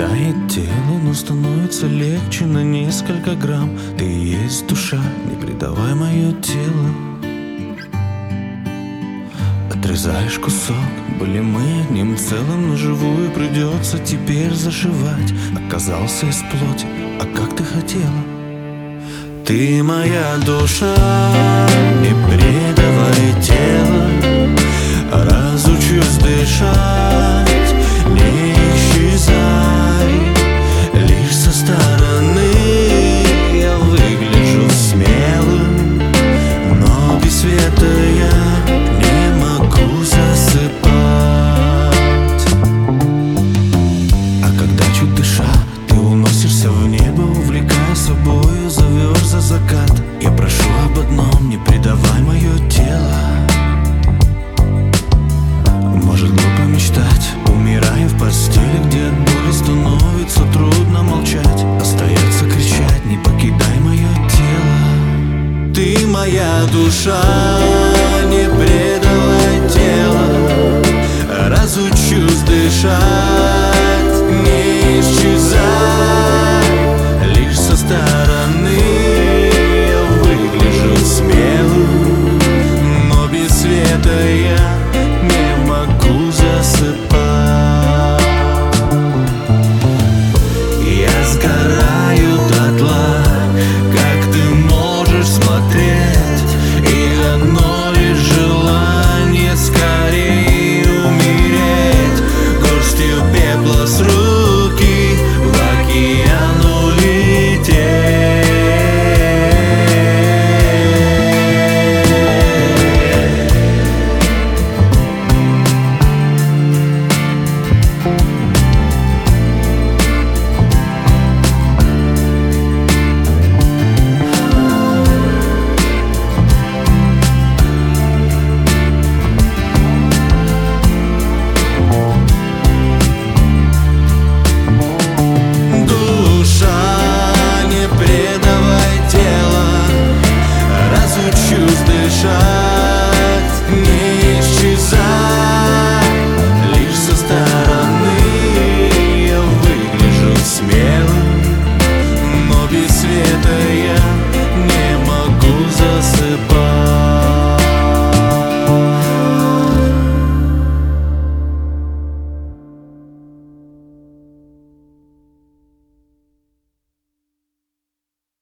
Покидает тело, но становится легче на несколько грамм. Ты и есть душа, не предавай мое тело. Отрезаешь кусок, были мы одним целым, но живую придется теперь зашивать. Оказался из плоти, а как ты хотела. Ты моя душа, не предавай тело. Разучусь дышать, не исчезай. Лишь со стороны я выгляжу смелым, но без света я не могу засыпать. А когда чуть дыша, ты уносишься в небо, увлекая собою, зовешь за закат. Я прошу об одном, не предавай мое тело. Может глупо мечтать, умирая в постели, где от боли становится трудно молчать. Остается кричать, не покидай мое тело. Ты моя душа, не предавай тело. Разучусь дышать.